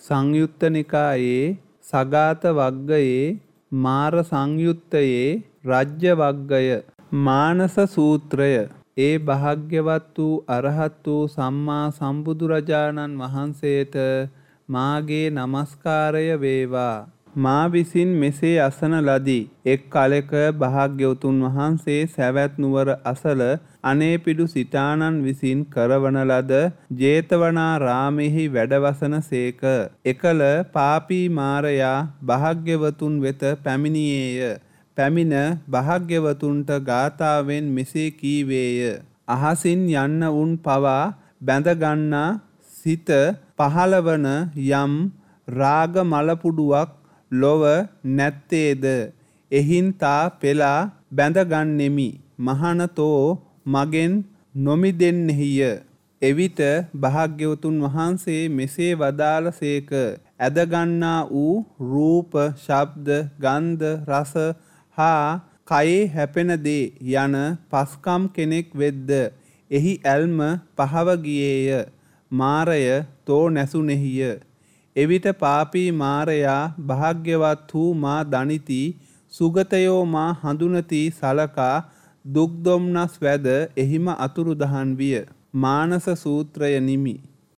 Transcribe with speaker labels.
Speaker 1: සංයුත්ත නිකායේ සගාත වග්ගයේ මාර සංයුත්තයේ රජ්‍ය වග්ගය මානස සූත්‍රය ඒ භාග්‍යවත් වූ අරහත් වූ සම්මා සම්බුදුරජාණන් වහන්සේට මාගේ නමස්කාරය වේවා. මා විසින් මෙසේ අසන ලදී. එක් කලෙක භාග්‍යවතුන් වහන්සේ සැවැත් නුවර අසල අනේපිඩු සිටානන් විසින් කරවන ලද ජේතවනාරාමෙහි වැඩවසන සේක. එකල පාපී මාරයා භාග්‍යවතුන් වෙත පැමිණියේය. පැමිණ භාග්‍යවතුන්ට ගාථාවෙන් මෙසේ කීවේය. අහසින් යන්න උන් පවා බැඳගන්නා සිත පහළවන යම් රාග මලපුඩුවක් ලොව නැත්තේද එහින් තා පෙලා බැඳගන්නෙමි. මහනතෝ මගෙන් නොමිදෙන්නෙහිය. එවිට භාග්‍යවතුන් වහන්සේ මෙසේ වදාළසේක. ඇදගන්නා වූ රූප, ශබ්ද, ගන්ධ, රස හා කයේ හැපෙන දේ යන පස්කම් කෙනෙක් වෙද්ද එහි ඇල්ම පහව ගියේය. මාරය තෝ නැසුනේහිය. එවිට පාපී මාරයා භාග්‍යවත් වූ මා දනිති, සුගතයෝ මා හඳුනති සලකා දුක් දොම්නස් වැද එහිම අතුරුදහන් විය. මානස සූත්‍රය නිමි.